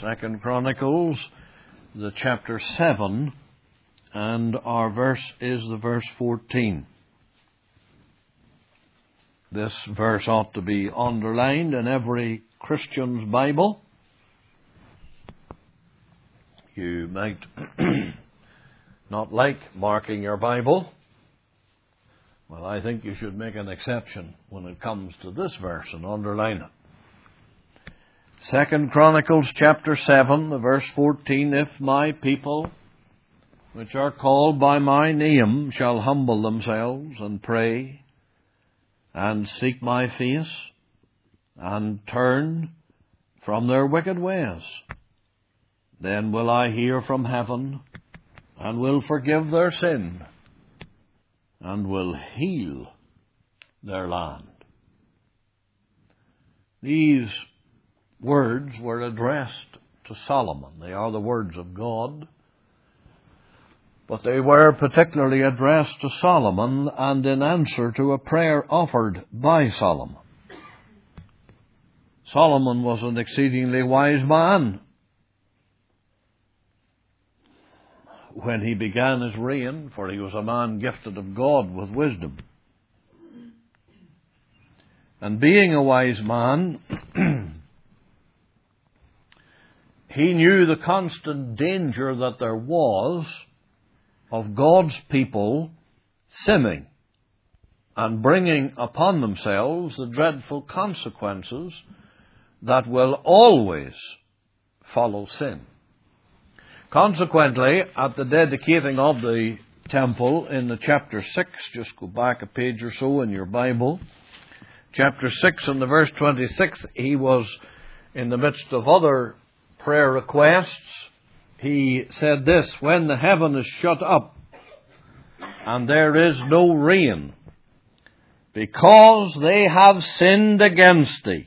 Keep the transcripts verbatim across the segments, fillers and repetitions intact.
Second Chronicles, the chapter seven, and our verse is the verse fourteen. This verse ought to be underlined in every Christian's Bible. You might not like marking your Bible. Well, I think you should make an exception when it comes to this verse and underline it. Second Chronicles chapter seven, the verse fourteen, if my people, which are called by my name, shall humble themselves and pray and seek my face and turn from their wicked ways, then will I hear from heaven and will forgive their sin and will heal their land. These words were addressed to Solomon. They are the words of God, but they were particularly addressed to Solomon and in answer to a prayer offered by Solomon. Solomon was an exceedingly wise man when he began his reign, for he was a man gifted of God with wisdom. And being a wise man, he knew the constant danger that there was of God's people sinning and bringing upon themselves the dreadful consequences that will always follow sin. Consequently, at the dedicating of the temple in the chapter six, just go back a page or so in your Bible, chapter six and the verse twenty-six, he was in the midst of other prayer requests. He said this, when the heaven is shut up and there is no rain, because they have sinned against thee.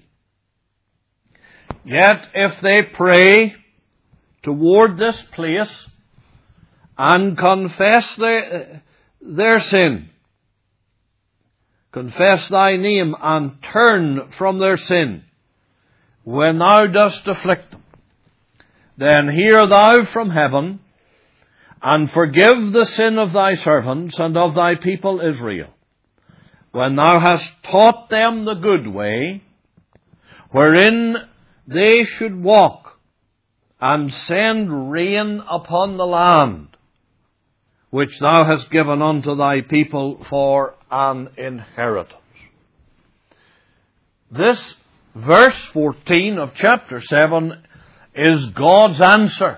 Yet if they pray toward this place and confess their, their sin, confess thy name and turn from their sin, when thou dost afflict them, then hear thou from heaven, and forgive the sin of thy servants and of thy people Israel, when thou hast taught them the good way, wherein they should walk, and send rain upon the land, which thou hast given unto thy people for an inheritance. This verse fourteen of chapter seven is God's answer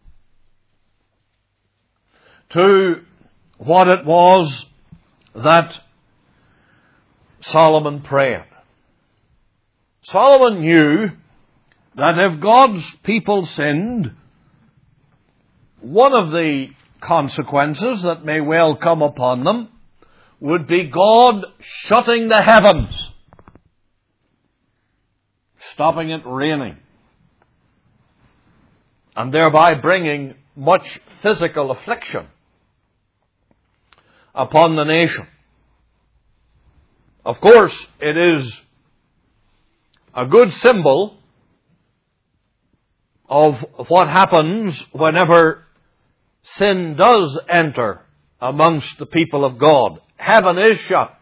to what it was that Solomon prayed. Solomon knew that if God's people sinned, one of the consequences that may well come upon them would be God shutting the heavens, stopping it raining, and thereby bringing much physical affliction upon the nation. Of course, it is a good symbol of what happens whenever sin does enter amongst the people of God. Heaven is shut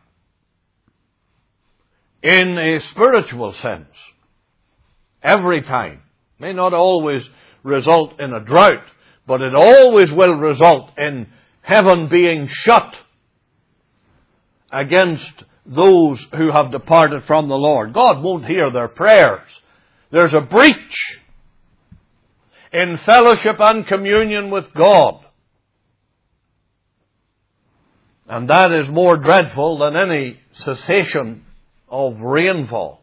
in a spiritual sense every time. May not always result in a drought, but it always will result in heaven being shut against those who have departed from the Lord. God won't hear their prayers. There's a breach in fellowship and communion with God. And that is more dreadful than any cessation of rainfall.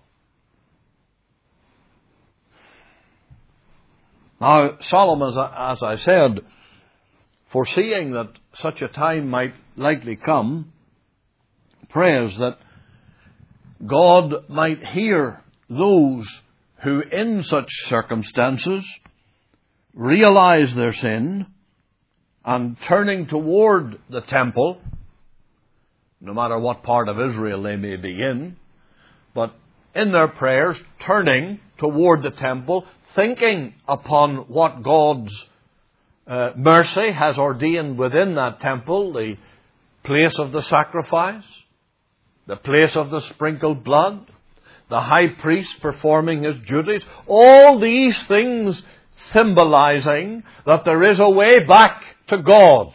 Now, Solomon, as I said, foreseeing that such a time might likely come, prays that God might hear those who in such circumstances realize their sin and turning toward the temple, no matter what part of Israel they may be in, but in their prayers, turning toward the temple, thinking upon what God's uh, mercy has ordained within that temple, the place of the sacrifice, the place of the sprinkled blood, the high priest performing his duties, all these things symbolizing that there is a way back to God.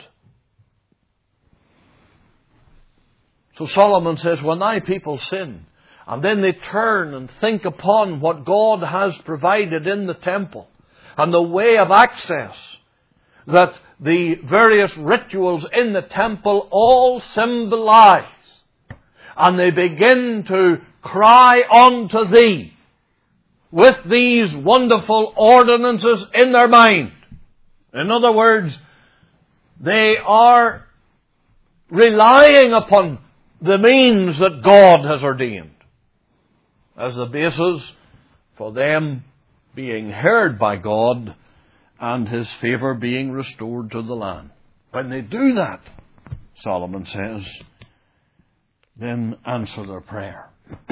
So Solomon says, when thy people sin, and then they turn and think upon what God has provided in the temple, and the way of access, that the various rituals in the temple all symbolize, and they begin to cry unto thee with these wonderful ordinances in their mind. In other words, they are relying upon the means that God has ordained as the basis for them being heard by God and His favour being restored to the land. When they do that, Solomon says, then answer their prayer.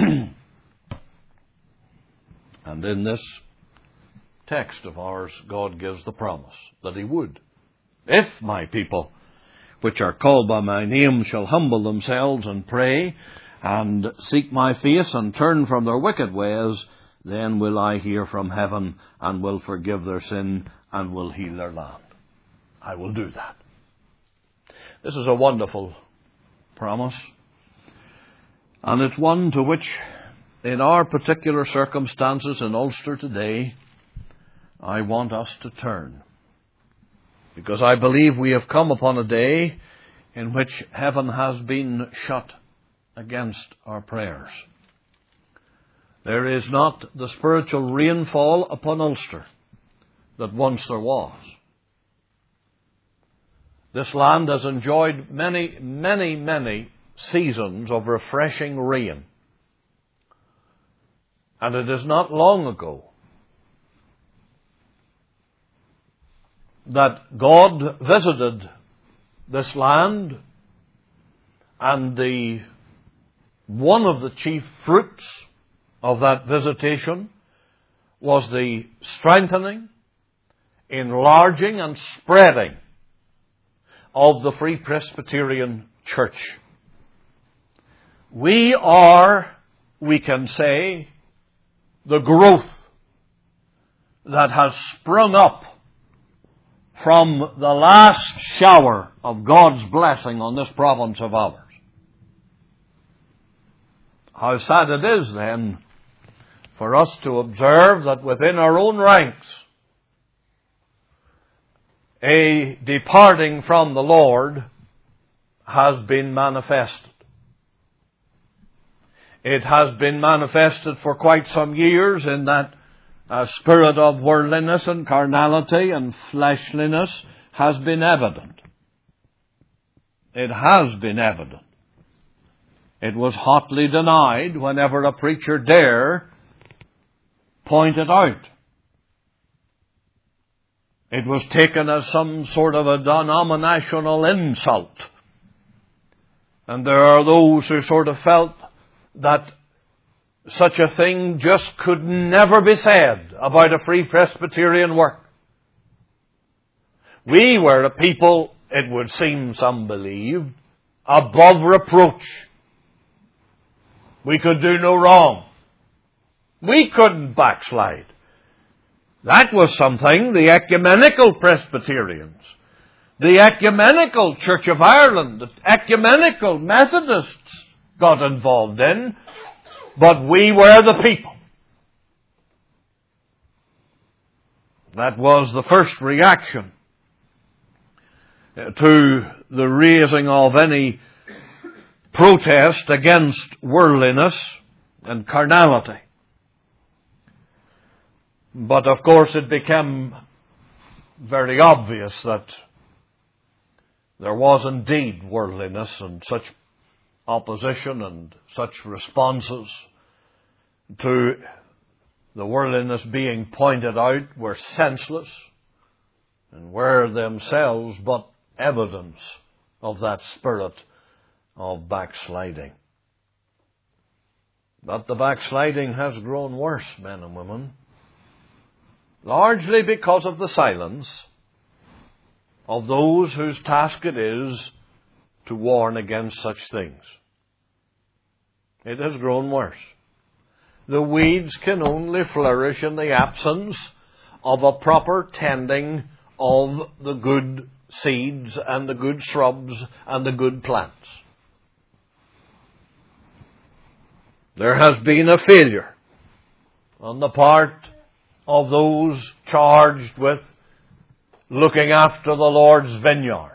And in this text of ours, God gives the promise that He would. If my people, which are called by my name, shall humble themselves and pray, and seek my face, and turn from their wicked ways, then will I hear from heaven, and will forgive their sin, and will heal their land. I will do that. This is a wonderful promise, and it's one to which, in our particular circumstances in Ulster today, I want us to turn. Because I believe we have come upon a day in which heaven has been shut against our prayers. There is not the spiritual rainfall upon Ulster that once there was. This land has enjoyed many, many, many seasons of refreshing rain. And it is not long ago that God visited this land, and the one of the chief fruits of that visitation was the strengthening, enlarging and spreading of the Free Presbyterian Church. We are, we can say, the growth that has sprung up from the last shower of God's blessing on this province of ours. How sad it is, then, for us to observe that within our own ranks, a departing from the Lord has been manifested. It has been manifested for quite some years in that a spirit of worldliness and carnality and fleshliness has been evident. It has been evident. It was hotly denied whenever a preacher dare point it out. It was taken as some sort of a denominational insult. And there are those who sort of felt that such a thing just could never be said about a Free Presbyterian work. We were a people, it would seem some believed, above reproach. We could do no wrong. We couldn't backslide. That was something the ecumenical Presbyterians, the ecumenical Church of Ireland, the ecumenical Methodists got involved in, but we were the people. That was the first reaction to the raising of any protest against worldliness and carnality. But of course it became very obvious that there was indeed worldliness, and such opposition and such responses to the worldliness being pointed out were senseless and were themselves but evidence of that spirit of backsliding. But the backsliding has grown worse, men and women. largely because of the silence of those whose task it is to warn against such things. It has grown worse. The weeds can only flourish in the absence of a proper tending of the good seeds and the good shrubs and the good plants. There has been a failure on the part of those charged with looking after the Lord's vineyard.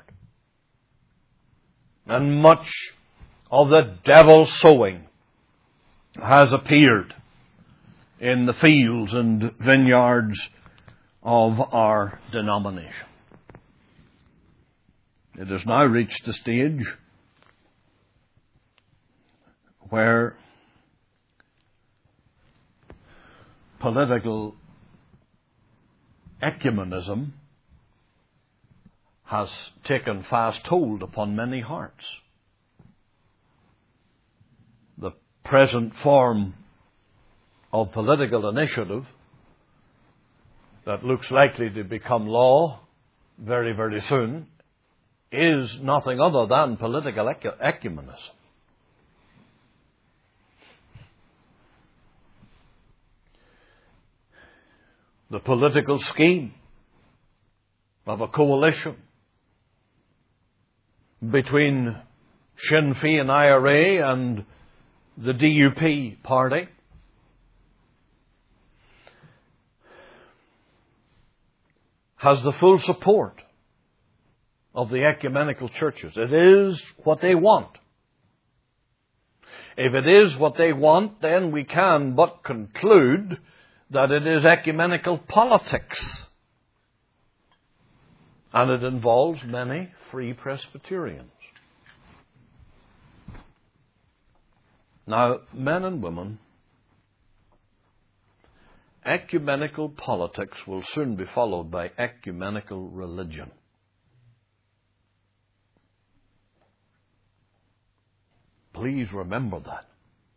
And much of the devil's sowing has appeared in the fields and vineyards of our denomination. It has now reached a stage where political ecumenism has taken fast hold upon many hearts. The present form of political initiative that looks likely to become law very, very soon is nothing other than political ecumenism. The political scheme of a coalition between Sinn Féin I R A and the D U P party has the full support of the ecumenical churches. It is what they want. If it is what they want, then we can but conclude that it is ecumenical politics. And it involves many free Presbyterians. Now, men and women, ecumenical politics will soon be followed by ecumenical religion. Please remember that.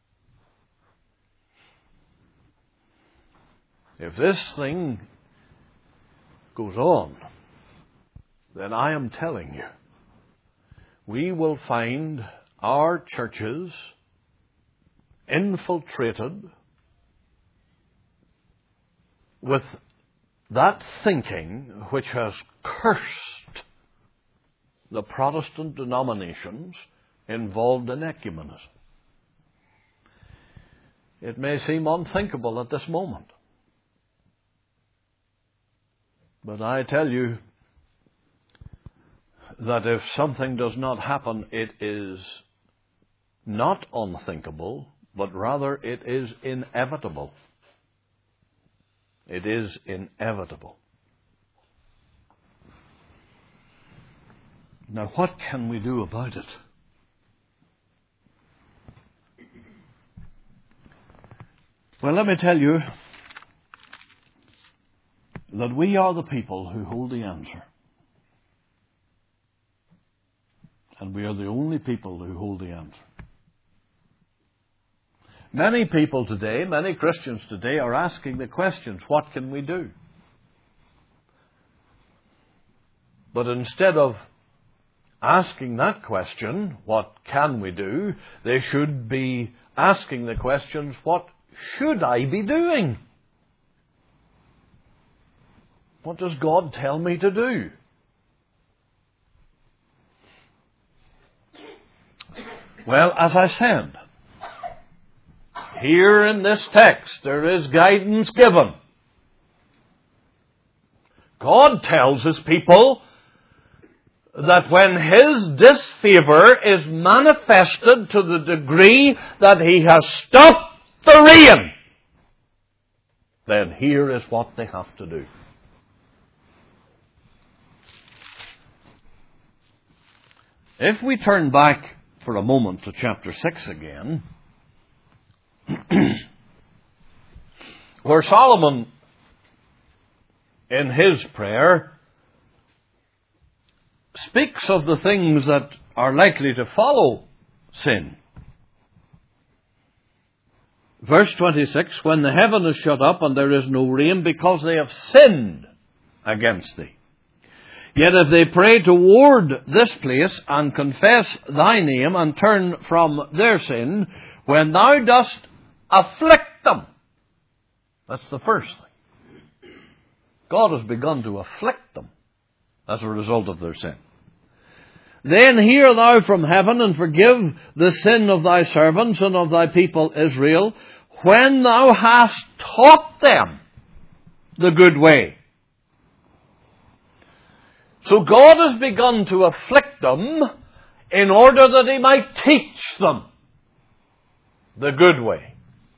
If this thing goes on, then I am telling you, we will find our churches infiltrated with that thinking which has cursed the Protestant denominations involved in ecumenism. It may seem unthinkable at this moment, but I tell you that if something does not happen, it is not unthinkable, but rather it is inevitable. It is inevitable. Now, what can we do about it? Well, let me tell you that we are the people who hold the answer. And we are the only people who hold the answer. Many people today, many Christians today, are asking the questions, what can we do? But instead of asking that question, what can we do, they should be asking the questions, what should I be doing? What does God tell me to do? Well, as I said, here in this text there is guidance given. God tells His people that when His disfavor is manifested to the degree that He has stopped the rain, then here is what they have to do. If we turn back for a moment to chapter six again, where Solomon, in his prayer, speaks of the things that are likely to follow sin. Verse twenty-six, when the heaven is shut up and there is no rain, because they have sinned against thee. Yet if they pray toward this place and confess thy name and turn from their sin, when thou dost afflict them. That's the first thing. God has begun to afflict them as a result of their sin. Then hear thou from heaven and forgive the sin of thy servants and of thy people Israel, when thou hast taught them the good way. So God has begun to afflict them in order that He might teach them the good way.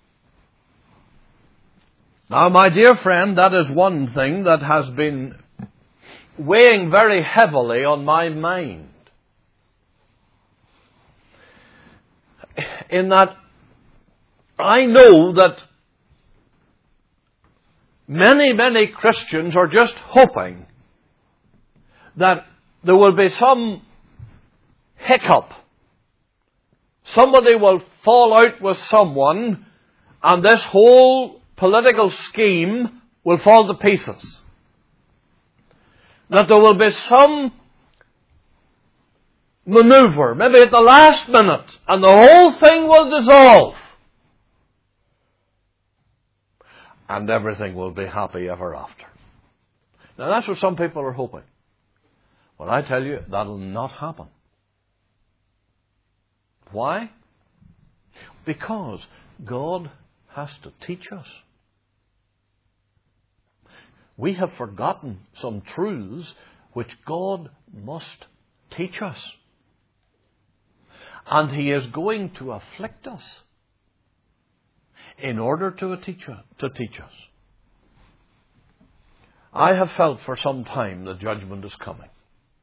Now, my dear friend, that is one thing that has been weighing very heavily on my mind. In that I know that many, many Christians are just hoping that there will be some hiccup. Somebody will fall out with someone and this whole political scheme will fall to pieces. That there will be some maneuver, maybe at the last minute, and the whole thing will dissolve. And everything will be happy ever after. Now that's what some people are hoping. But I tell you, that'll not happen. Why? Because God has to teach us. We have forgotten some truths which God must teach us. And He is going to afflict us in order to teach us. To teach us. I have felt for some time the judgment is coming.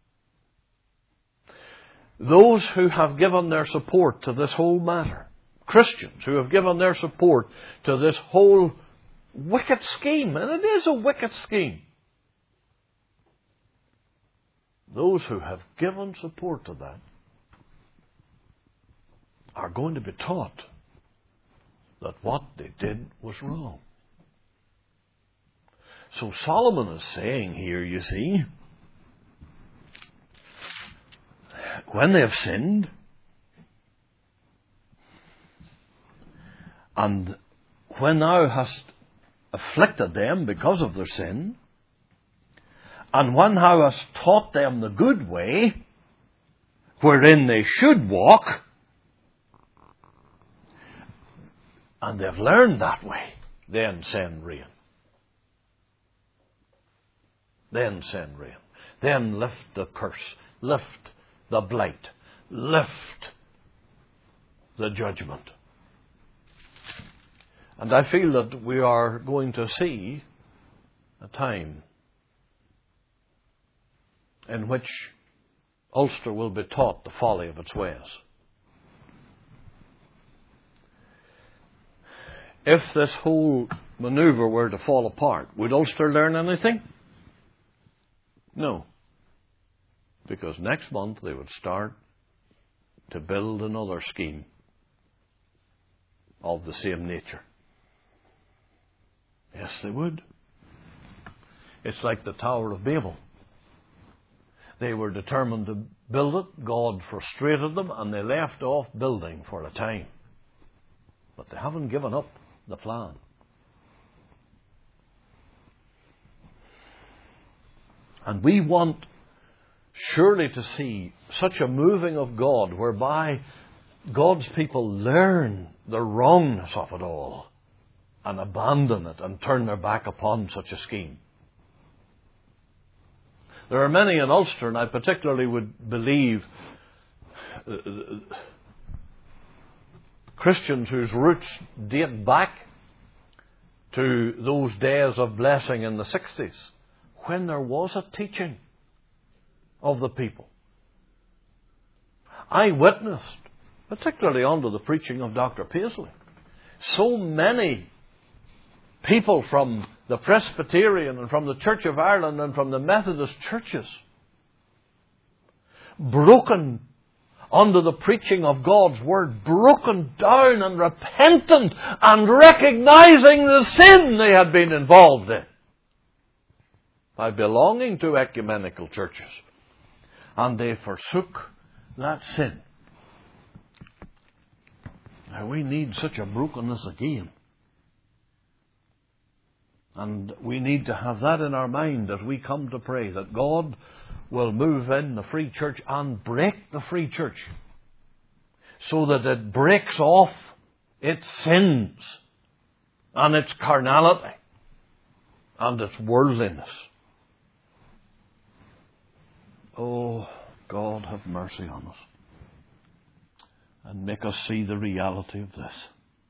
Those who have given their support to this whole matter, Christians who have given their support to this whole wicked scheme, and it is a wicked scheme. Those who have given support to that are going to be taught that what they did was wrong. So Solomon is saying here, you see, when they have sinned, and when thou hast afflicted them because of their sin, and when thou hast taught them the good way, wherein they should walk, and they've learned that way, then send rain. Then send rain. Then lift the curse. Lift the blight. Lift the judgment. And I feel that we are going to see a time in which Ulster will be taught the folly of its ways. If this whole maneuver were to fall apart, would Ulster learn anything? No. Because next month they would start to build another scheme of the same nature. Yes, they would. It's like the Tower of Babel. They were determined to build it. God frustrated them and they left off building for a time. But they haven't given up the plan. And we want surely to see such a moving of God whereby God's people learn the wrongness of it all and abandon it and turn their back upon such a scheme. There are many in Ulster, and I particularly would believe uh, Christians whose roots date back to those days of blessing in the sixties, when there was a teaching of the people. I witnessed, particularly under the preaching of Doctor Paisley, so many people from the Presbyterian and from the Church of Ireland and from the Methodist churches broken under the preaching of God's Word, broken down and repentant and recognizing the sin they had been involved in by belonging to ecumenical churches. And they forsook that sin. Now we need such a brokenness again. And we need to have that in our mind as we come to pray, that God will move in the free church and break the free church so that it breaks off its sins and its carnality and its worldliness. Oh, God, have mercy on us and make us see the reality of this.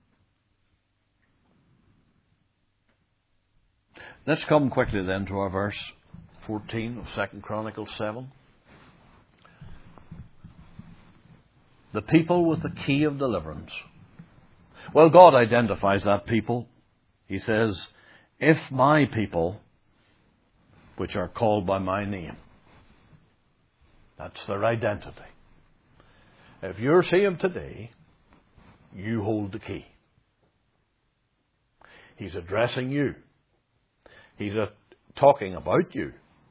Let's come quickly then to our verse fourteen of Second Chronicles seven. The people with the key of deliverance. Well, God identifies that people. He says, if my people, which are called by my name. That's their identity. If you're saved today, you hold the key. He's addressing you. He's uh, talking about you.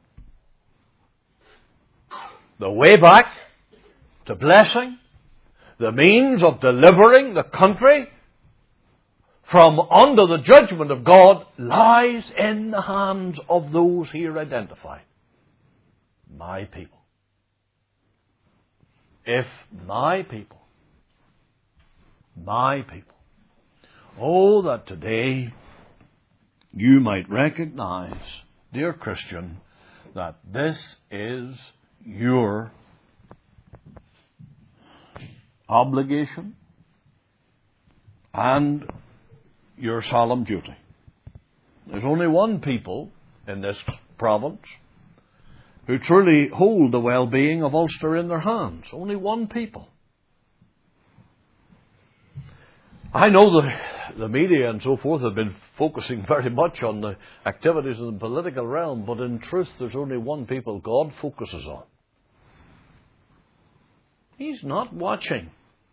The way back to blessing, the means of delivering the country from under the judgment of God lies in the hands of those here identified. My people. If my people, my people. Oh, that today you might recognize, dear Christian, that this is your obligation and your solemn duty. There's only one people in this province who truly hold the well-being of Ulster in their hands. Only one people. I know the, the media and so forth have been focusing very much on the activities in the political realm, but in truth there's only one people God focuses on. He's not watching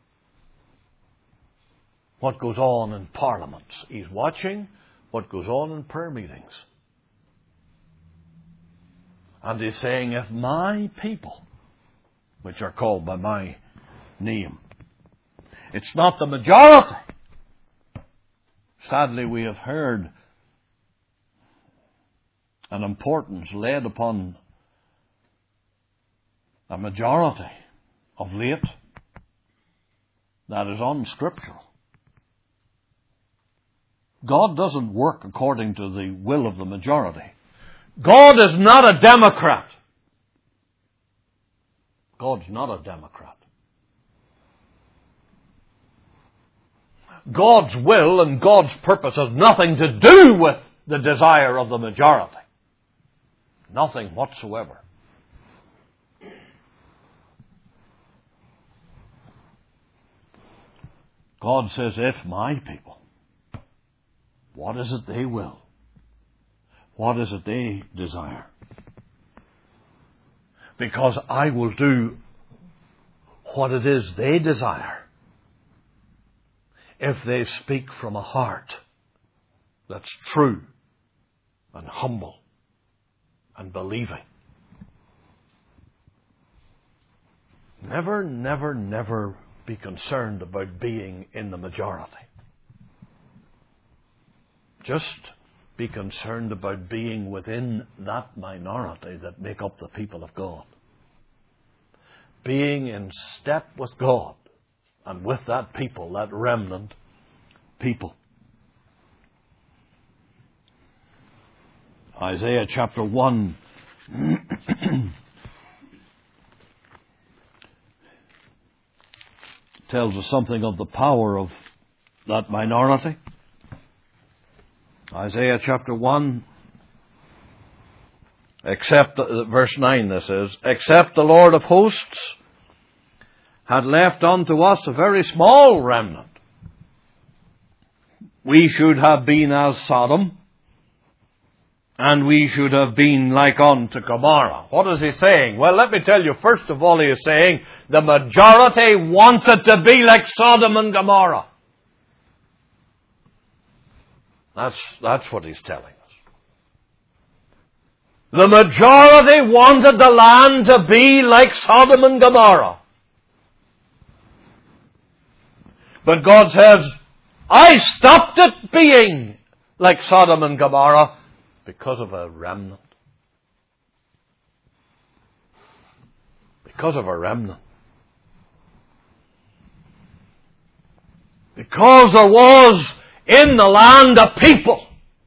what goes on in parliaments. He's watching what goes on in prayer meetings. And he's saying, if my people, which are called by my name, it's not the majority. Sadly, we have heard an importance laid upon a majority of late that is unscriptural. God doesn't work according to the will of the majority. God is not a Democrat. God's not a Democrat. God's will and God's purpose has nothing to do with the desire of the majority. Nothing whatsoever. God says, if my people, what is it they will? What is it they desire? Because I will do what it is they desire if they speak from a heart that's true and humble and believing. Never, never, never be concerned about being in the majority. Just be concerned about being within that minority that make up the people of God. Being in step with God and with that people, that remnant people. Isaiah chapter one tells us something of the power of that minority. Isaiah chapter one, except, verse nine this is, except the Lord of hosts had left unto us a very small remnant, we should have been as Sodom, and we should have been like unto Gomorrah. What is he saying? Well, let me tell you, first of all, he is saying the majority wanted to be like Sodom and Gomorrah. That's, that's what he's telling us. The majority wanted the land to be like Sodom and Gomorrah. But God says, I stopped it being like Sodom and Gomorrah because of a remnant. Because of a remnant. Because there was in the land a people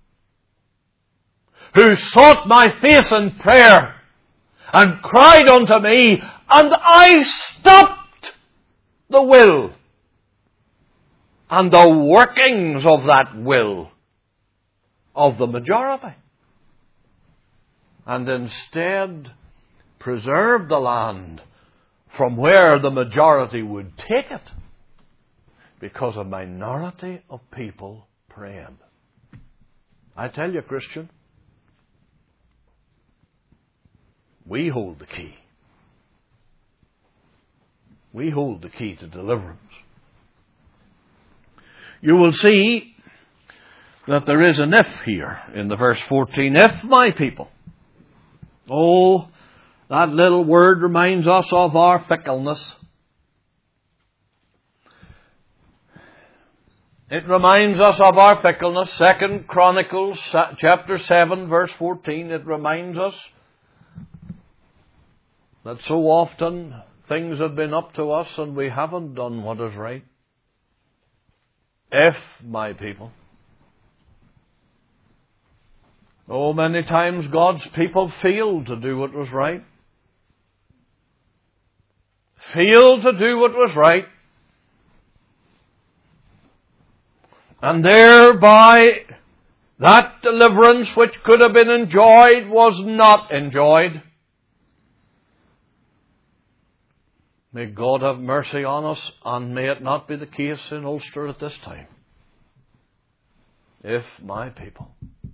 who sought my face in prayer and cried unto me, and I stopped the will and the workings of that will of the majority, and instead preserved the land from where the majority would take it, because a minority of people prayed. I tell you, Christian, we hold the key. We hold the key to deliverance. You will see that there is an if here in the verse fourteen. If my people. Oh, that little word reminds us of our fickleness. It reminds us of our fickleness. Second Chronicles chapter seven verse fourteen. It reminds us that so often things have been up to us and we haven't done what is right. If my people. Oh, many times God's people failed to do what was right. Failed to do what was right. And thereby that deliverance which could have been enjoyed was not enjoyed. May God have mercy on us, and may it not be the case in Ulster at this time. If my people.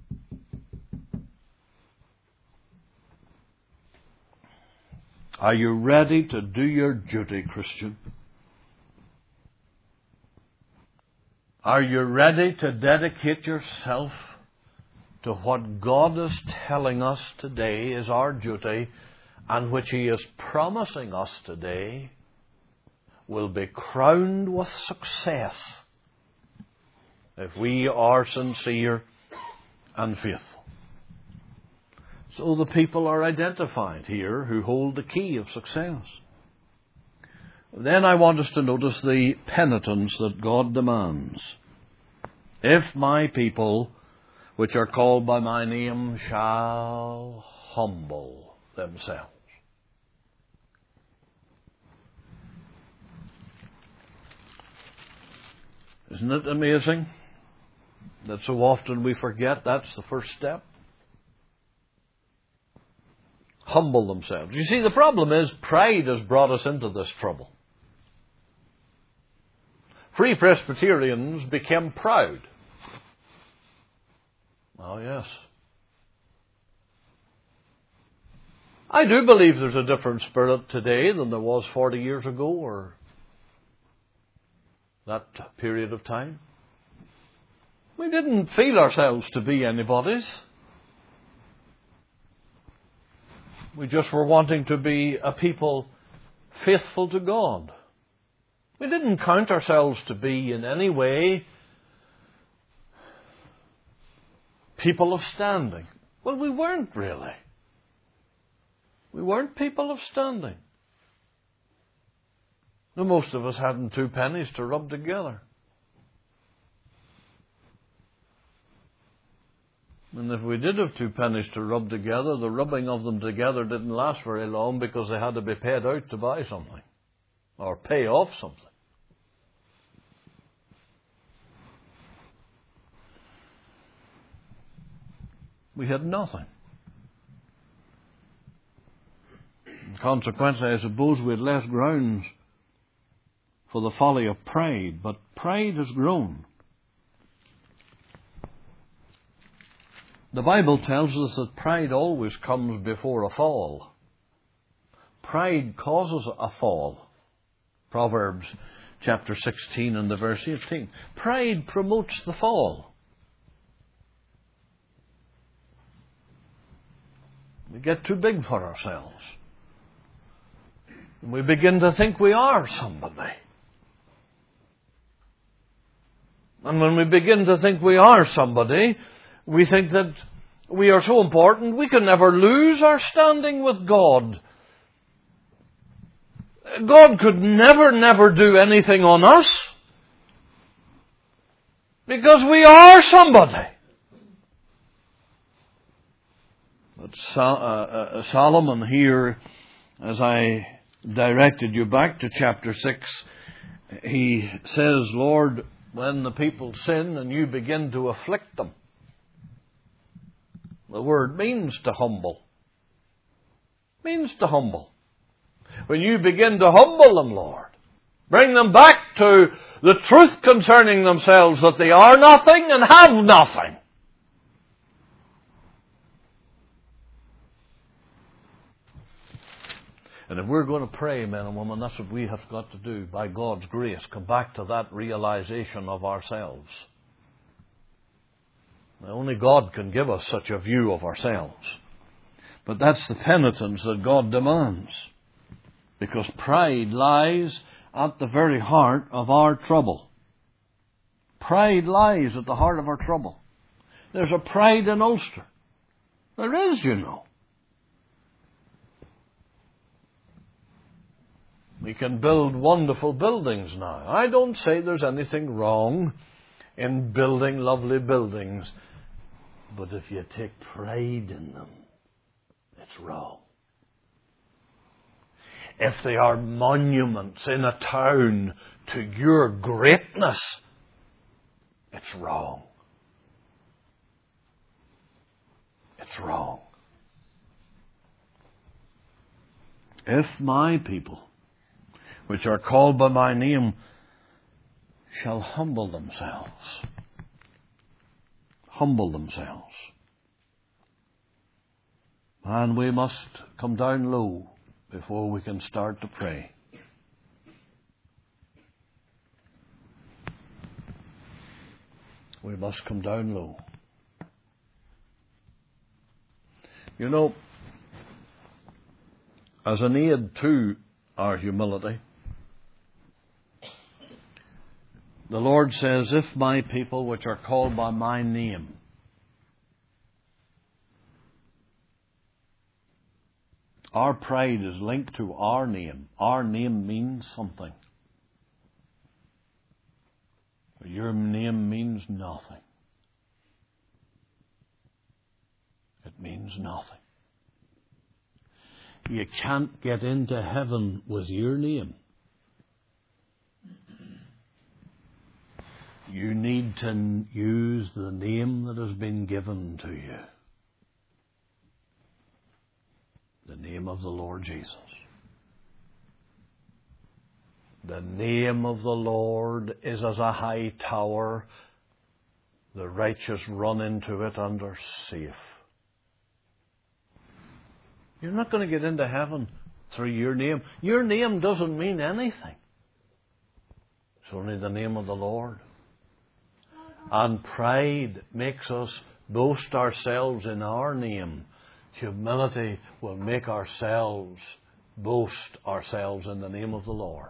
Are you ready to do your duty, Christian? Are you ready to dedicate yourself to what God is telling us today is our duty, and which He is promising us today will be crowned with success if we are sincere and faithful? So the people are identified here who hold the key of success. Then I want us to notice the penitence that God demands. If my people, which are called by my name, shall humble themselves. Isn't it amazing that so often we forget that's the first step? Humble themselves. You see, the problem is pride has brought us into this trouble. Free Presbyterians became proud. Oh, yes. I do believe there's a different spirit today than there was forty years ago or that period of time. We didn't feel ourselves to be anybody's. We just were wanting to be a people faithful to God. We didn't count ourselves to be in any way people of standing. Well, we weren't really. We weren't people of standing. Now, most of us hadn't two pennies to rub together. And if we did have two pennies to rub together, the rubbing of them together didn't last very long because they had to be paid out to buy something or pay off something. We had nothing. And consequently, I suppose we had less grounds for the folly of pride, but pride has grown. The Bible tells us that pride always comes before a fall. Pride causes a fall. Proverbs chapter sixteen and the verse eighteen. Pride promotes the fall. We get too big for ourselves. We begin to think we are somebody. And when we begin to think we are somebody, we think that we are so important we can never lose our standing with God. God could never, never do anything on us because we are somebody. But Sol- uh, uh, Solomon here, as I directed you back to chapter six, he says, Lord, when the people sin and you begin to afflict them. The word means to humble. Means to humble. When you begin to humble them, Lord, bring them back to the truth concerning themselves, that they are nothing and have nothing. And if we're going to pray, men and women, that's what we have got to do by God's grace. Come back to that realization of ourselves. Now, only God can give us such a view of ourselves. But that's the penitence that God demands. Because pride lies at the very heart of our trouble. Pride lies at the heart of our trouble. There's a pride in Ulster. There is, you know. We can build wonderful buildings now. I don't say there's anything wrong in building lovely buildings. But if you take pride in them, it's wrong. If they are monuments in a town to your greatness, it's wrong. It's wrong. If my people, which are called by my name, shall humble themselves. Humble themselves. And we must come down low before we can start to pray. We must come down low. You know, as an aid to our humility, the Lord says, if my people which are called by my name. Our pride is linked to our name. Our name means something. Your name means nothing. It means nothing. You can't get into heaven with your name. You need to use the name that has been given to you. The name of the Lord Jesus. The name of the Lord is as a high tower. The righteous run into it and are safe. You're not going to get into heaven through your name. Your name doesn't mean anything. It's only the name of the Lord. And pride makes us boast ourselves in our name. Humility will make ourselves boast ourselves in the name of the Lord.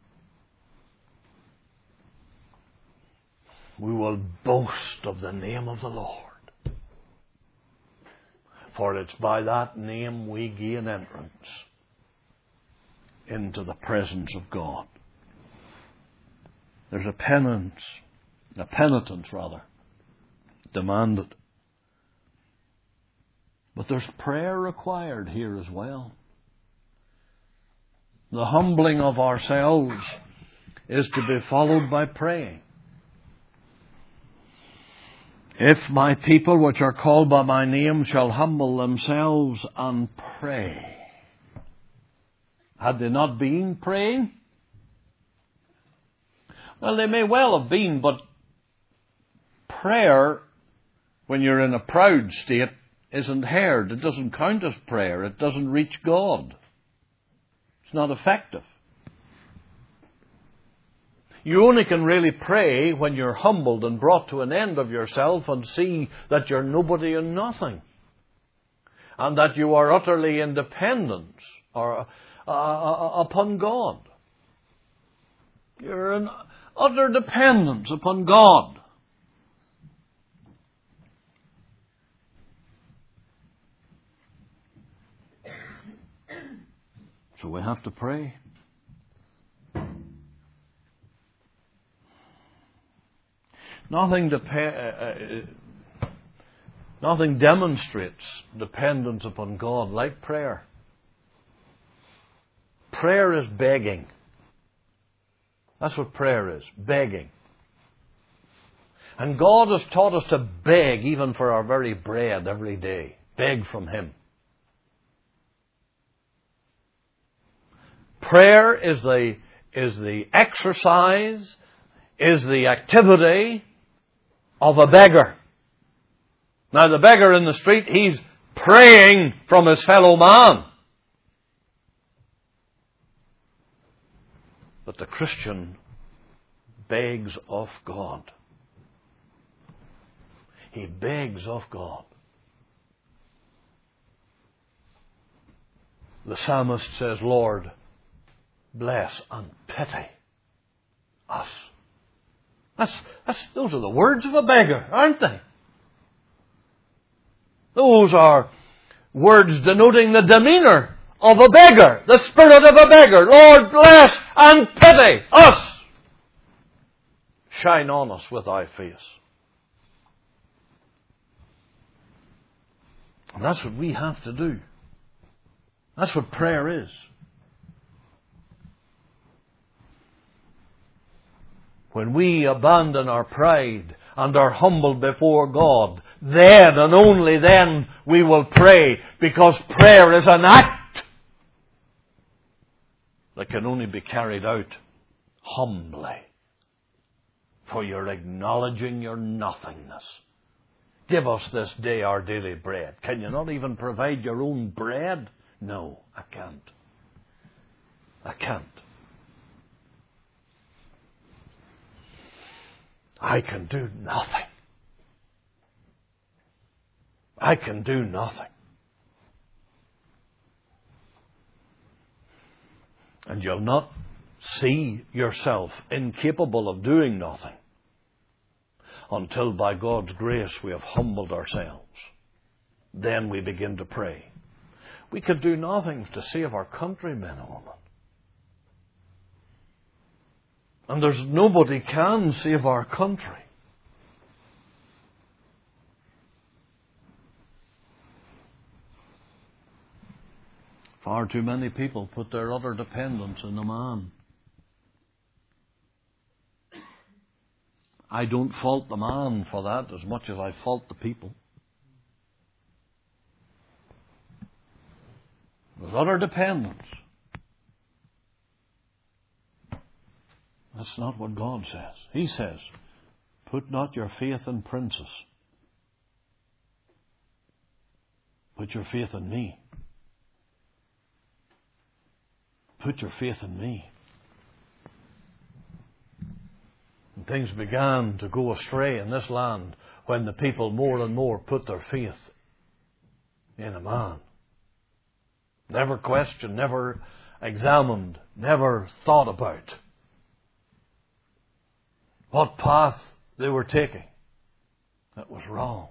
We will boast of the name of the Lord. For it's by that name we gain entrance into the presence of God. There's a penance, a penitence rather, demanded. But there's prayer required here as well. The humbling of ourselves is to be followed by praying. If my people which are called by my name shall humble themselves and pray. Had they not been praying? Well, they may well have been, but prayer when you're in a proud state, isn't heard. It doesn't count as prayer. It doesn't reach God. It's not effective. You only can really pray when you're humbled and brought to an end of yourself and see that you're nobody and nothing. And that you are utterly independent or, uh, uh, upon God. You're in utter dependence upon God. So we have to pray. Nothing dep- uh, uh, nothing demonstrates dependence upon God like prayer. Prayer is begging. That's what prayer is, begging. And God has taught us to beg even for our very bread every day. Beg from Him. Prayer is the, is the exercise, is the activity of a beggar. Now the beggar in the street, he's praying from his fellow man. But the Christian begs of God. He begs of God. The psalmist says, Lord, bless and pity us. That's, that's, those are the words of a beggar, aren't they? Those are words denoting the demeanor of a beggar, the spirit of a beggar. Lord, bless and pity us. Shine on us with thy face. And that's what we have to do. That's what prayer is. When we abandon our pride and are humbled before God, then and only then we will pray, because prayer is an act that can only be carried out humbly. For you're acknowledging your nothingness. Give us this day our daily bread. Can you not even provide your own bread? No, I can't. I can't. I can do nothing. I can do nothing. And you'll not see yourself incapable of doing nothing until by God's grace we have humbled ourselves. Then we begin to pray. We can do nothing to save our country, men and women. And there's nobody can save our country. Far too many people put their utter dependence in a man. I don't fault the man for that as much as I fault the people. There's utter dependence. That's not what God says. He says, put not your faith in princes. Put your faith in me. Put your faith in me. And things began to go astray in this land when the people more and more put their faith in a man. Never questioned, never examined, never thought about what path they were taking. That was wrong.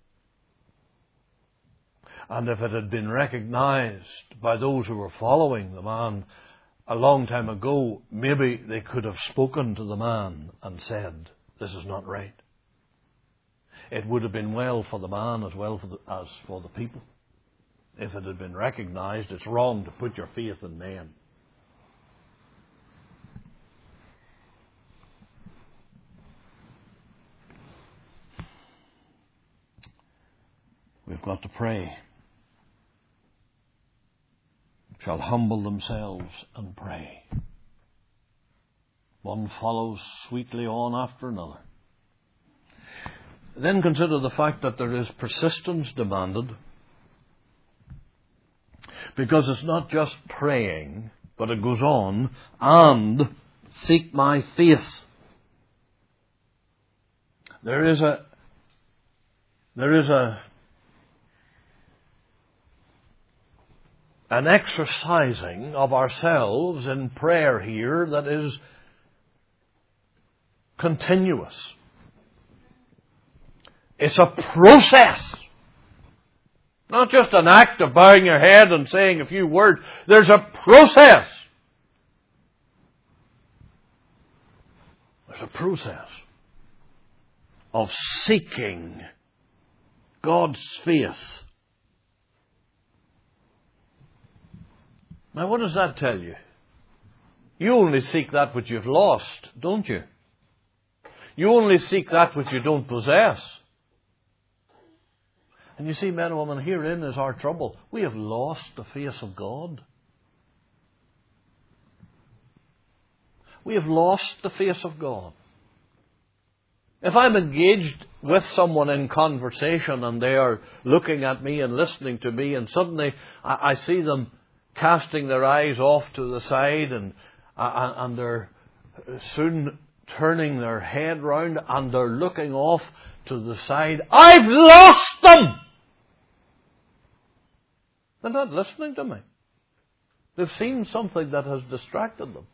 And if it had been recognized by those who were following the man a long time ago, maybe they could have spoken to the man and said, this is not right. It would have been well for the man as well for the, as for the people. If it had been recognized, it's wrong to put your faith in men. We've got to pray. Shall humble themselves and pray. One follows sweetly on after another. Then consider the fact that there is persistence demanded. Because it's not just praying, but it goes on, and seek my face. There is a, there is a, an exercising of ourselves in prayer here that is continuous. It's a process. Not just an act of bowing your head and saying a few words. There's a process. There's a process of seeking God's face. Now, what does that tell you? You only seek that which you've lost, don't you? You only seek that which you don't possess. And you see, men and women, herein is our trouble. We have lost the face of God. We have lost the face of God. If I'm engaged with someone in conversation and they are looking at me and listening to me, and suddenly I, I see them casting their eyes off to the side, and, uh, and they're soon turning their head round and they're looking off to the side, I've lost them! They're not listening to me. They've seen something that has distracted them.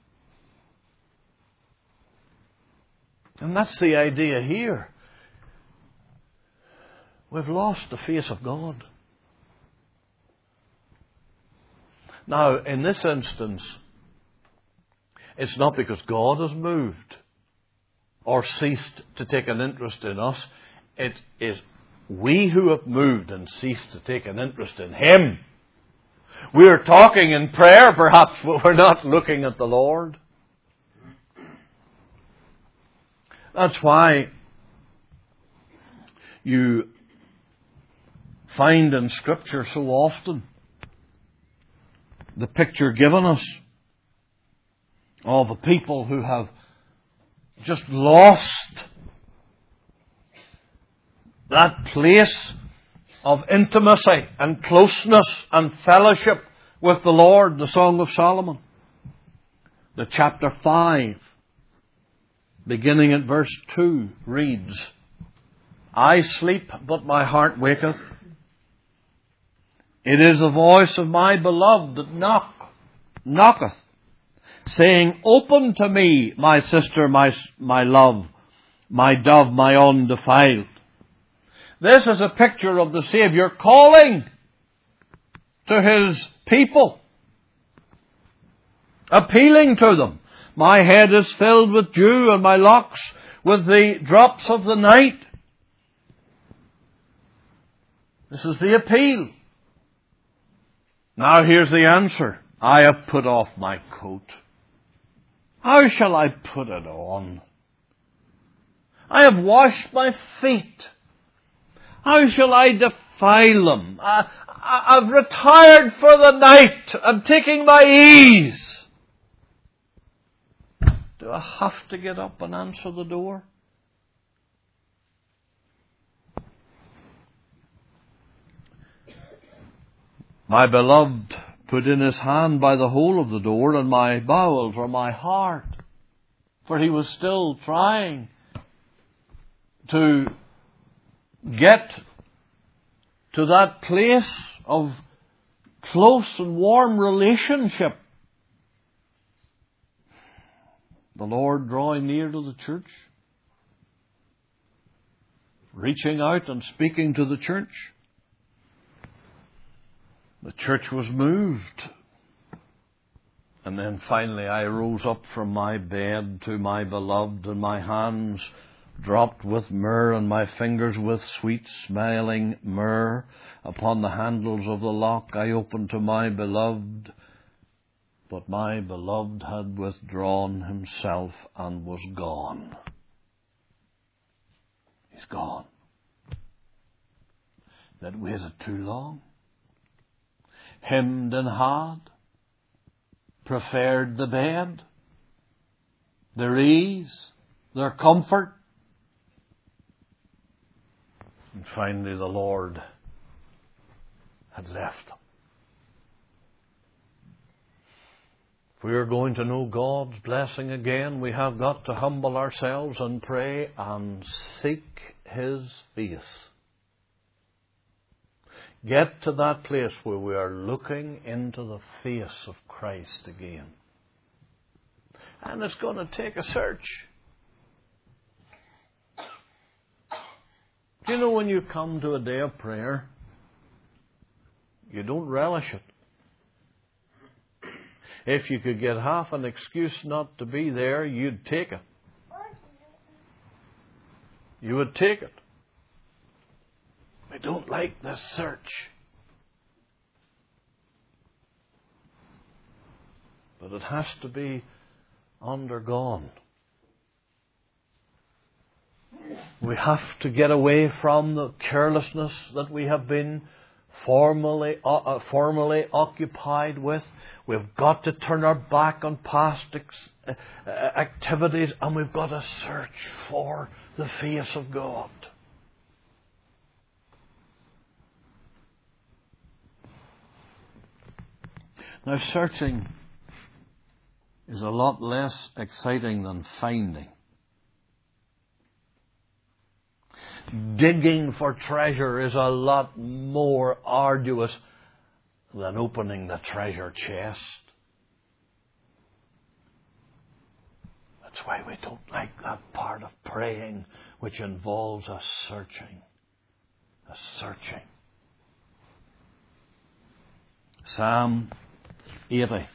And that's the idea here. We've lost the face of God. Now, in this instance, it's not because God has moved or ceased to take an interest in us. It is we who have moved and ceased to take an interest in Him. We are talking in prayer, perhaps, but we're not looking at the Lord. That's why you find in Scripture so often the picture given us of a people who have just lost that place of intimacy and closeness and fellowship with the Lord. The Song of Solomon, the chapter five, beginning at verse two, reads, I sleep, but my heart waketh. It is the voice of my beloved that knock, knocketh, saying, Open to me, my sister, my, my love, my dove, my undefiled. This is a picture of the Saviour calling to His people, appealing to them. My head is filled with dew, and my locks with the drops of the night. This is the appeal. Now here's the answer. I have put off my coat. How shall I put it on? I have washed my feet. How shall I defile them? I, I, I've retired for the night. I'm taking my ease. Do I have to get up and answer the door? My beloved put in his hand by the hole of the door, and my bowels or my heart. For he was still trying to get to that place of close and warm relationship. The Lord drawing near to the church, reaching out and speaking to the church. The church was moved. And then finally I rose up from my bed to my beloved, and my hands dropped with myrrh, and my fingers with sweet smelling myrrh. Upon the handles of the lock I opened to my beloved, but my beloved had withdrawn himself and was gone. He's gone. That waited too long. Hemmed and hawed, preferred the bed, their ease, their comfort. And finally the Lord had left them. If we are going to know God's blessing again, we have got to humble ourselves and pray and seek His face. Get to that place where we are looking into the face of Christ again. And it's going to take a search. Do you know when you come to a day of prayer, you don't relish it? If you could get half an excuse not to be there, you'd take it. You would take it. We don't like this search. But it has to be undergone. We have to get away from the carelessness that we have been formally, uh, formally occupied with. We've got to turn our back on past ex- uh, activities, and we've got to search for the face of God. Now, searching is a lot less exciting than finding. Digging for treasure is a lot more arduous than opening the treasure chest. That's why we don't like that part of praying which involves a searching. A searching. Psalm eighty.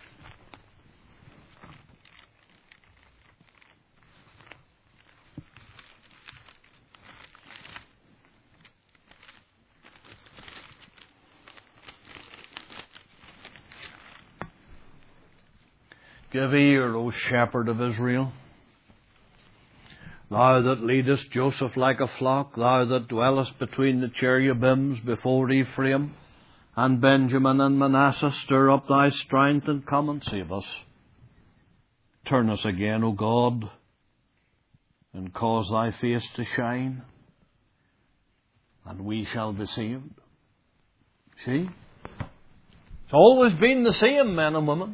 Give ear, O shepherd of Israel, thou that leadest Joseph like a flock, thou that dwellest between the cherubims before Ephraim and Benjamin and Manasseh, stir up thy strength and come and save us. Turn us again, O God, and cause thy face to shine, and we shall be saved. See? It's always been the same, men and women.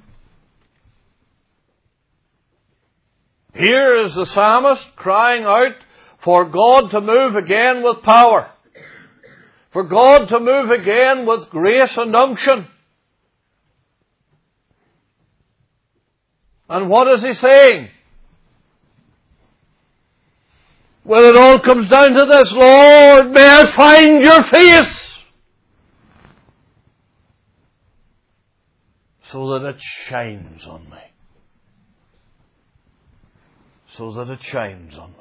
Here is the psalmist crying out for God to move again with power. For God to move again with grace and unction. And what is he saying? Well, it all comes down to this: Lord, may I find your face, so that it shines on me. So that it shines on me.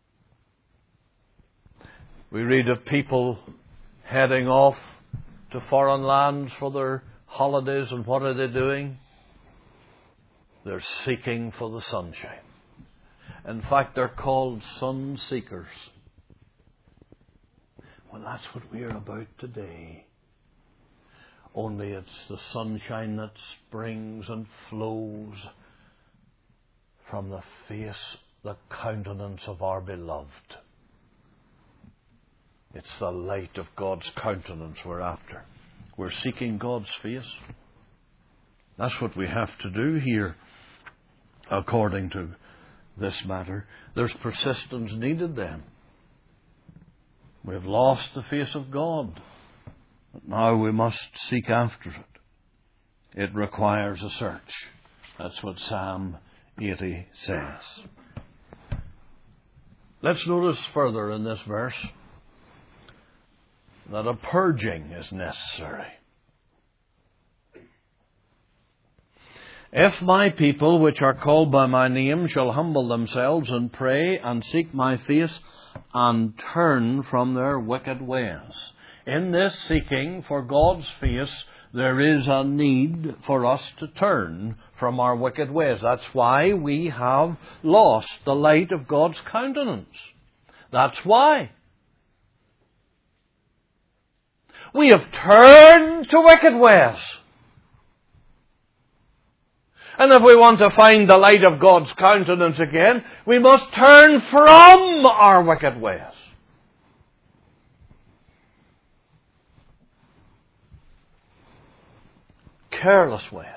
We read of people heading off to foreign lands for their holidays, and what are they doing? They're seeking for the sunshine. In fact, they're called sun seekers. Well, that's what we're about today. Only it's the sunshine that springs and flows from the face, the countenance of our beloved. It's the light of God's countenance we're after. We're seeking God's face. That's what we have to do here, according to this matter. There's persistence needed then. We've lost the face of God, but now we must seek after it. It requires a search. That's what Psalm eighty says. Let's notice further in this verse that a purging is necessary. If my people, which are called by my name, shall humble themselves and pray and seek my face and turn from their wicked ways. In this seeking for God's face, there is a need for us to turn from our wicked ways. That's why we have lost the light of God's countenance. That's why. We have turned to wicked ways. And if we want to find the light of God's countenance again, we must turn from our wicked ways. careless ways,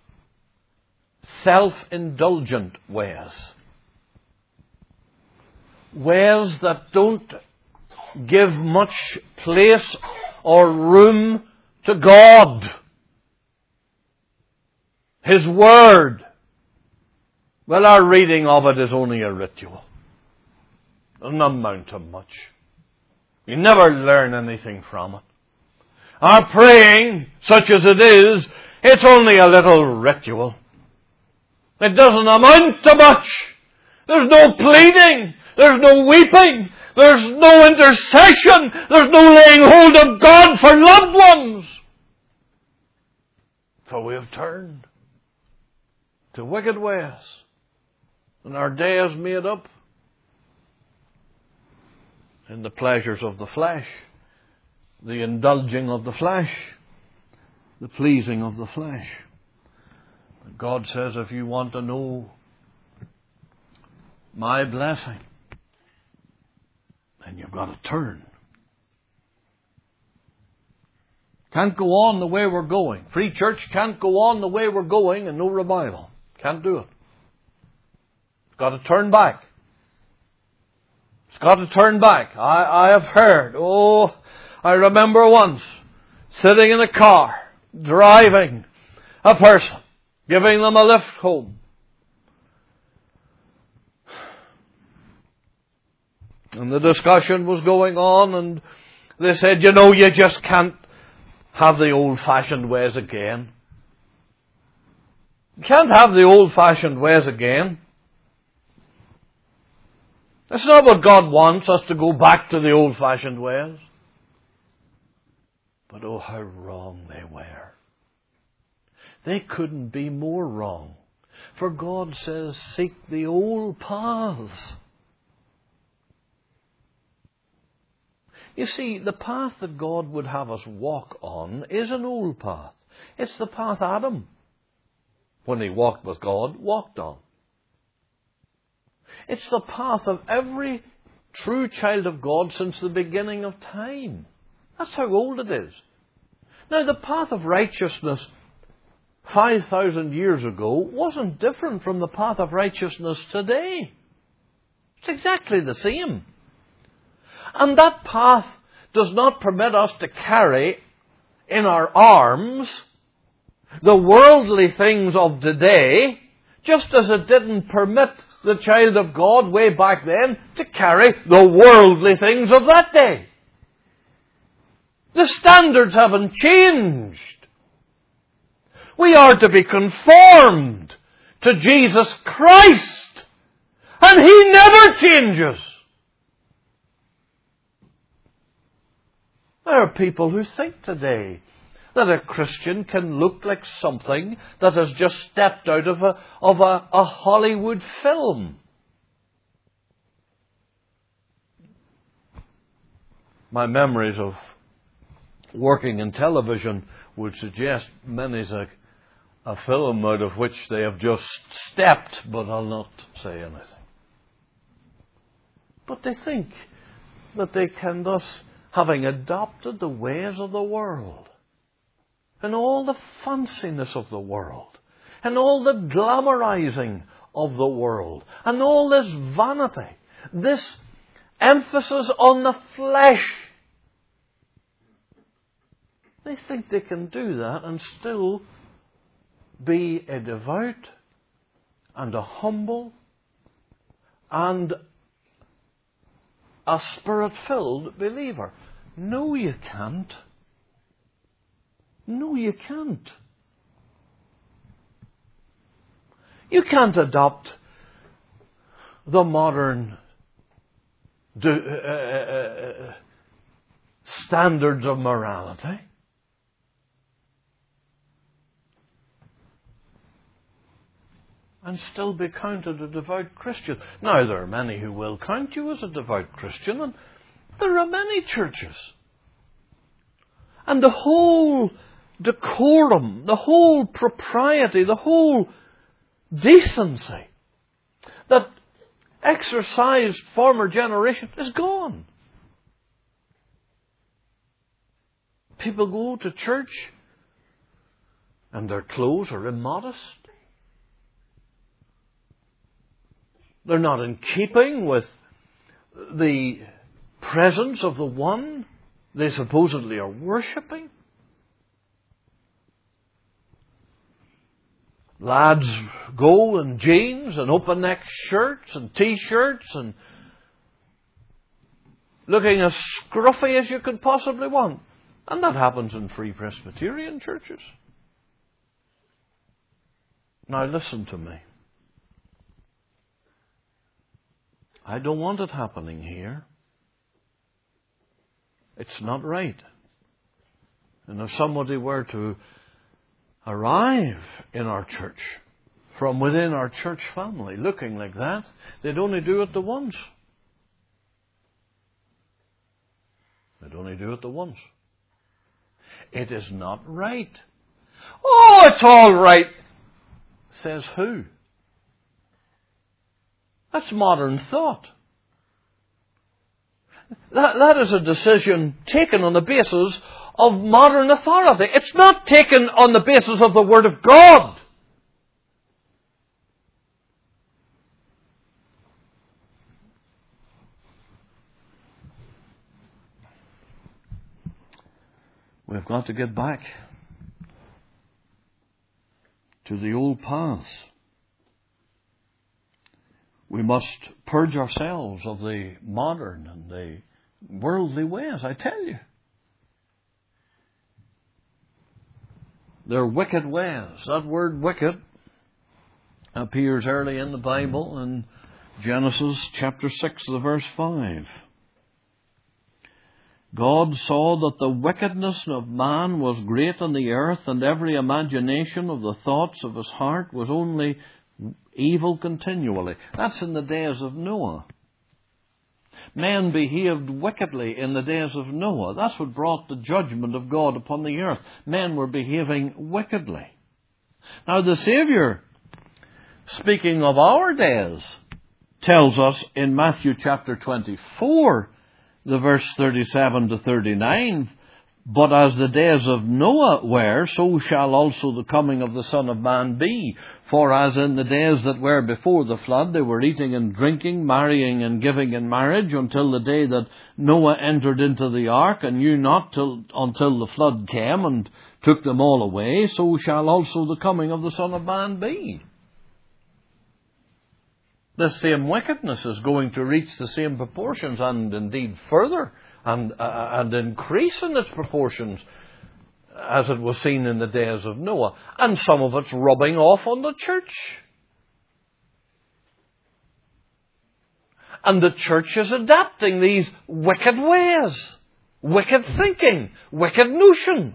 self-indulgent ways, ways that don't give much place or room to God, His Word. Well, our reading of it is only a ritual. It doesn't amount to much. You never learn anything from it. Our praying, such as it is, it's only a little ritual. It doesn't amount to much. There's no pleading. There's no weeping. There's no intercession. There's no laying hold of God for loved ones. For we have turned to wicked ways, and our day is made up in the pleasures of the flesh, the indulging of the flesh, the pleasing of the flesh. God says, if you want to know my blessing, then you've got to turn. Can't go on the way we're going. Free church can't go on the way we're going and no revival. Can't do it. It's got to turn back. It's got to turn back. I, I have heard, oh, I remember once sitting in a car, driving a person, giving them a lift home. And the discussion was going on, and they said, you know, you just can't have the old-fashioned ways again. You can't have the old-fashioned ways again. That's not what God wants, us to go back to the old-fashioned ways. But oh, how wrong they were. They couldn't be more wrong. For God says, seek the old paths. You see, the path that God would have us walk on is an old path. It's the path Adam, when he walked with God, walked on. It's the path of every true child of God since the beginning of time. That's how old it is. Now, the path of righteousness five thousand years ago wasn't different from the path of righteousness today. It's exactly the same. And that path does not permit us to carry in our arms the worldly things of today, just as it didn't permit the child of God way back then to carry the worldly things of that day. The standards haven't changed. We are to be conformed to Jesus Christ, and He never changes. There are people who think today that a Christian can look like something that has just stepped out of a, of a, a Hollywood film. My memories of working in television would suggest many's a, a film out of which they have just stepped, but I'll not say anything. But they think that they can thus, having adopted the ways of the world, and all the fanciness of the world, and all the glamorizing of the world, and all this vanity, this emphasis on the flesh, they think they can do that and still be a devout and a humble and a Spirit-filled believer. No, you can't. No, you can't. You can't adopt the modern uh, uh, standards of morality. And still be counted a devout Christian. Now, there are many who will count you as a devout Christian, and there are many churches. And the whole decorum, the whole propriety, the whole decency that exercised former generations is gone. People go to church And their clothes are immodest. They're not in keeping with the presence of the one they supposedly are worshipping. Lads go in jeans and open-neck shirts and T-shirts and looking as scruffy as you could possibly want. And that happens in Free Presbyterian churches. Now listen to me. I don't want it happening here. It's not right. And if somebody were to arrive in our church from within our church family looking like that, they'd only do it the once. They'd only do it the once. It is not right. Oh, it's all right. Says who? That's modern thought. That, that is a decision taken on the basis of modern authority. It's not taken on the basis of the Word of God. We've got to get back to the old paths. We must purge ourselves of the modern and the worldly ways, I tell you. They're wicked ways. That word wicked appears early in the Bible in Genesis chapter six, the verse five. God saw that the wickedness of man was great on the earth, and every imagination of the thoughts of his heart was only evil continually. That's in the days of Noah. Men behaved wickedly in the days of Noah. That's what brought the judgment of God upon the earth. Men were behaving wickedly. Now the Saviour, speaking of our days, tells us in Matthew chapter twenty-four, the verse thirty-seven to thirty-nine, but as the days of Noah were, so shall also the coming of the Son of Man be. For as in the days that were before the flood, they were eating and drinking, marrying and giving in marriage, until the day that Noah entered into the ark, and knew not till, until the flood came and took them all away, so shall also the coming of the Son of Man be. This same wickedness is going to reach the same proportions, and indeed further, and, uh, and increase in its proportions, as it was seen in the days of Noah. And some of it's rubbing off on the church. And the church is adapting these wicked ways, wicked thinking, wicked notions.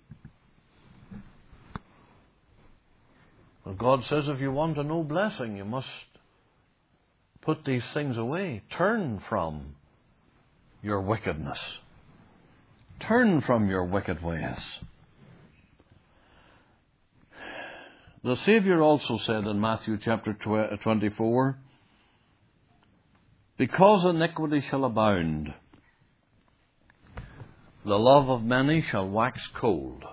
Well, God says if you want to know blessing, you must put these things away. Turn from your wickedness. Turn from your wicked ways. The Saviour also said in Matthew chapter twenty-four, because iniquity shall abound, the love of many shall wax cold.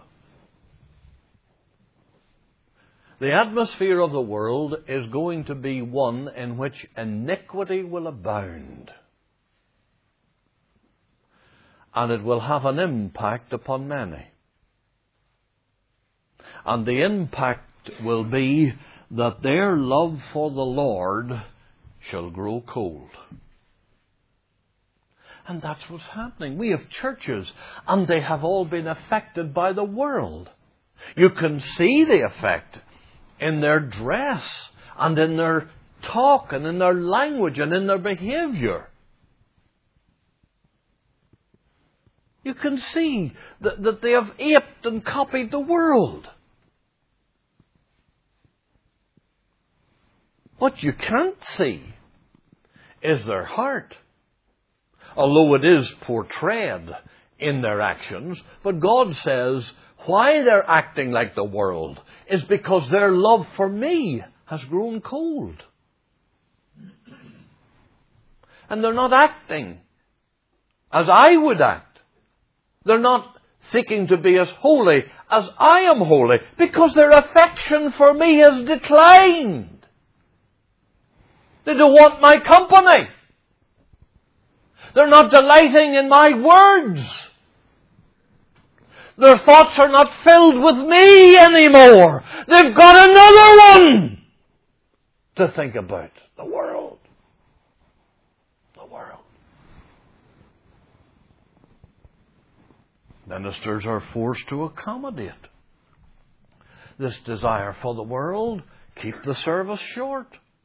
The atmosphere of the world is going to be one in which iniquity will abound. And it will have an impact upon many. And the impact will be that their love for the Lord shall grow cold. And that's what's happening. We have churches, and they have all been affected by the world. You can see the effect in their dress, and in their talk, and in their language, and in their behavior. You can see that, that they have aped and copied the world. What you can't see is their heart, although it is portrayed in their actions. But God says why they're acting like the world is because their love for me has grown cold. And they're not acting as I would act. They're not seeking to be as holy as I am holy, because their affection for me has declined. They don't want my company. They're not delighting in my words. Their thoughts are not filled with me anymore. They've got another one to think about. The world. The world. Ministers are forced to accommodate this desire for the world. Keep the service short.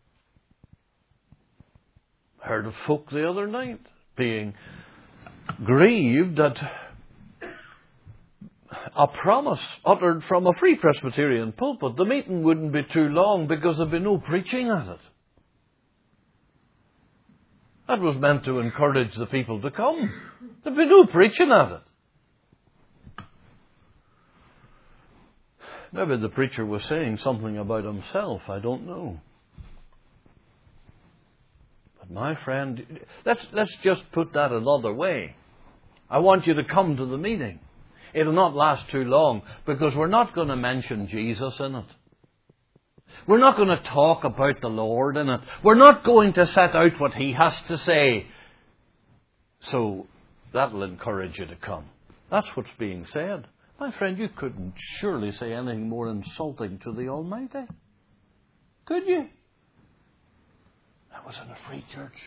I heard of folk the other night being grieved at a promise uttered from a Free Presbyterian pulpit. The meeting wouldn't be too long because there'd be no preaching at it. That was meant to encourage the people to come. There'd be no preaching at it. Maybe the preacher was saying something about himself. I don't know. But my friend, let's, let's just put that another way. I want you to come to the meeting. It'll not last too long, because we're not going to mention Jesus in it. We're not going to talk about the Lord in it. We're not going to set out what He has to say. So that'll encourage you to come. That's what's being said. My friend, you couldn't surely say anything more insulting to the Almighty. Could you? That was in a free church.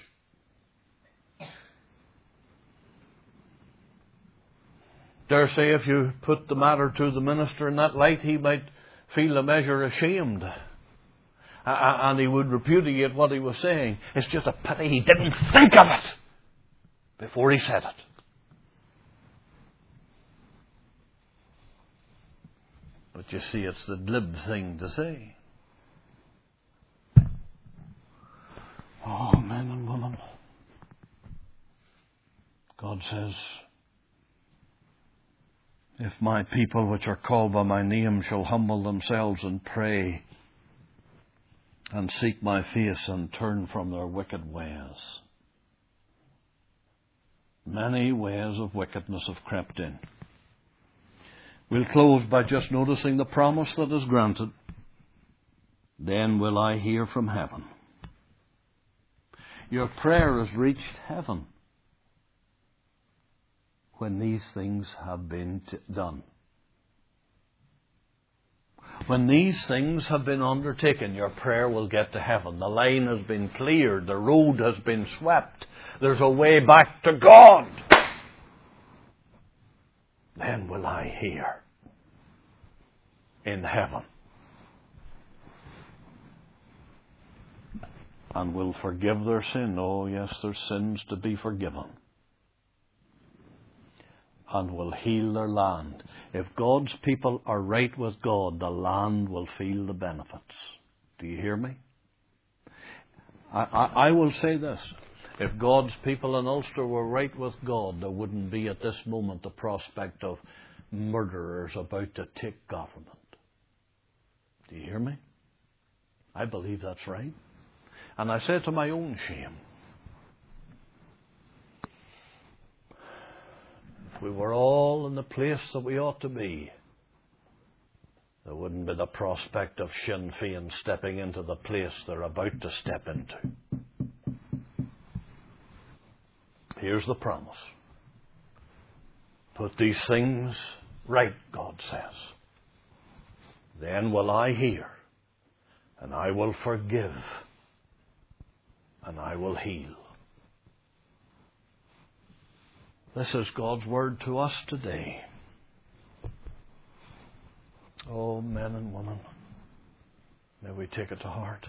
Dare say if you put the matter to the minister in that light, he might feel a measure ashamed. And he would repudiate what he was saying. It's just a pity he didn't think of it before he said it. But you see, it's the glib thing to say. Oh, men and women. God says, if my people which are called by my name shall humble themselves and pray and seek my face and turn from their wicked ways. Many ways of wickedness have crept in. We'll close by just noticing the promise that is granted. Then will I hear from heaven. Your prayer has reached heaven when these things have been t- done. When these things have been undertaken, your prayer will get to heaven. The line has been cleared. The road has been swept. There's a way back to God. Then will I hear in heaven. And will forgive their sin. Oh yes, there's sins to be forgiven. And will heal their land. If God's people are right with God, the land will feel the benefits. Do you hear me? I, I, I will say this. If God's people in Ulster were right with God, there wouldn't be at this moment the prospect of murderers about to take government. Do you hear me? I believe that's right. And I say to my own shame, if we were all in the place that we ought to be, there wouldn't be the prospect of Sinn Féin stepping into the place they're about to step into. Here's the promise. Put these things right, God says. Then will I hear, and I will forgive, and I will heal. This is God's word to us today. Oh, men and women, may we take it to heart.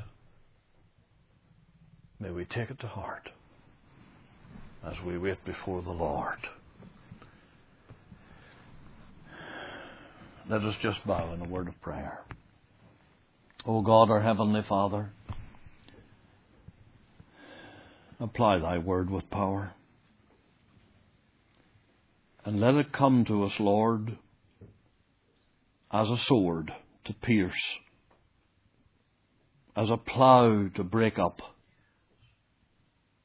May we take it to heart as we wait before the Lord. Let us just bow in a word of prayer. O God, our Heavenly Father, apply Thy word with power. And let it come to us, Lord, as a sword to pierce, as a plough to break up,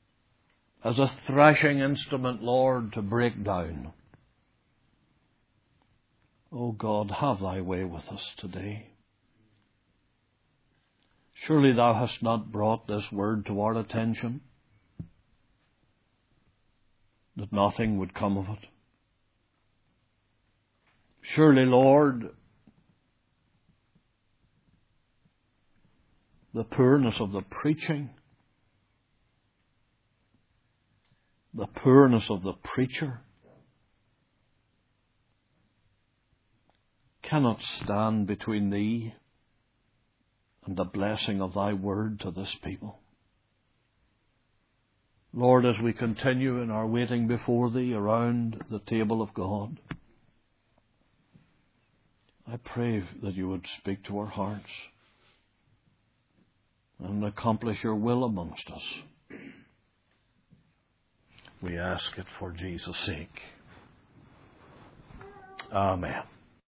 as a thrashing instrument, Lord, to break down. O God, have thy way with us today. Surely thou hast not brought this word to our attention, that nothing would come of it. Surely, Lord, the poorness of the preaching, the poorness of the preacher, cannot stand between thee and the blessing of thy word to this people. Lord, as we continue in our waiting before thee around the table of God, I pray that you would speak to our hearts and accomplish your will amongst us. We ask it for Jesus' sake. Amen.